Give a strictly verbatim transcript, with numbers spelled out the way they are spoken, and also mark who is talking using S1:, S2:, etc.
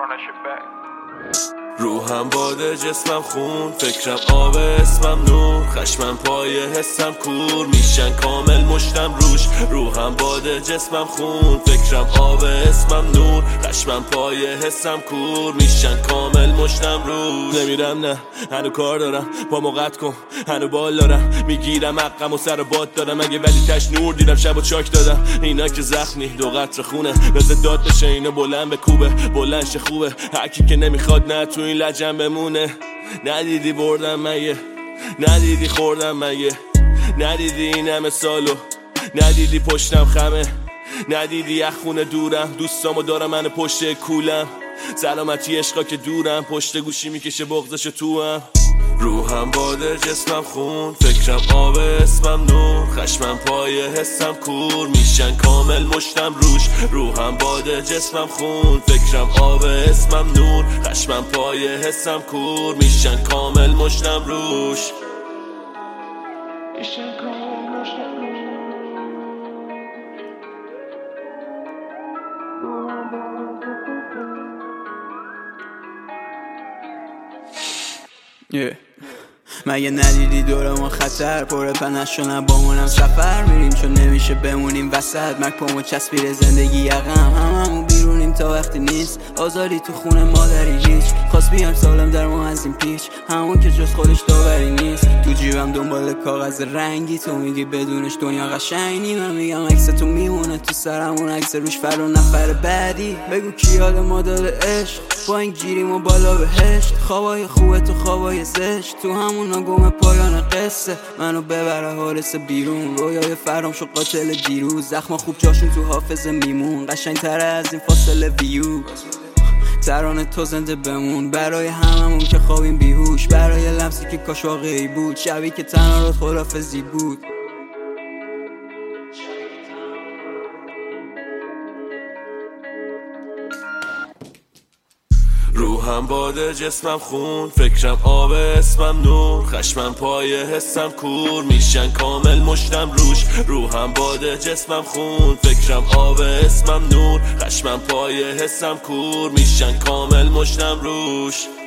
S1: روحم باده جسمم خون، فکرم آب اسمم نور، خشمم پای حسم کور میشن کامل مشتم روش. روحم باده جسمم خون، فکرم آب اسمم نور، خشمم پای حسم کور میشن کامل مشتم روش. نمیرم نه هنو کار دارم، پا موقت کن هنو بال دارم، میگیرم حقم و سر باد دارم، اگه ولی تش نور دیدم شب و چاک دادم. اینا که زخمی دو قطر خونه بزه داد بشه، اینو بلند به کوبه بلندش خوبه، هرکی که نمیخواد نه تو این لجن بمونه. ندیدی بردم مگه، ندیدی خوردم مگه، ندیدی این همه سالو، ندیدی پشتم خمه، ندیدی یه خونه دورم، دوستامو دارم من پشت کولم، سلامتی عشقا که دورم، پشت گوشی میکشه بغضشو تو هم. روحم باده جسمم خون، فکرم آب اسمم نور، خشمم پای حسم کور میشن کامل مشتم روش. روحم باده جسمم خون، فکرم آب اسمم نور، خشمم پای حسم کور میشن کامل مشتم روش. میشن کامل مشتم روش.
S2: yeah. مگه ندیدی دور ما خطر پره پنش شنم با منم سفر میریم چون نمیشه بمونیم وسط، مک پامو چسبیره زندگی یقم، هممون بیرونیم تا وقتی نیست آزاری تو خونه مادری هیچ، خواست بیام سالم در ما از این پیچ، همون که جز خودش داوری نیست، تو جیبم دنبال کاغذ رنگی، تو میگی بدونش دنیا قشنگ نی، من میگم عکس تو میمونه تو سرمون، عکس روش فرو نفر بعدی، بگو کی یاد ما داده عشق با این گیریم و بالا بهشت، خوابای خوبه تو خوابای زشت، تو همون گم پایان قصه، منو ببره حارس بیرون، رویای فرام شو قاتل دیروز، زخما خوب جاشون تو حافظه میمون، قشنگ تره از این فاصله ویو، ترانه تو زنده بمون، برای هممون که خوابیم بیهوش، برای لمسی که کاش واقعی بود، شبی که تنها رو خلافزی بود.
S1: روحم باده جسمم خون، فکرم آب اسمم نور، خشمم پای حسم کور میشن کامل مشتم روش. روحم باده جسمم خون، فکرم آب اسمم نور، خشمم پای حسم کور میشن کامل مشتم روش.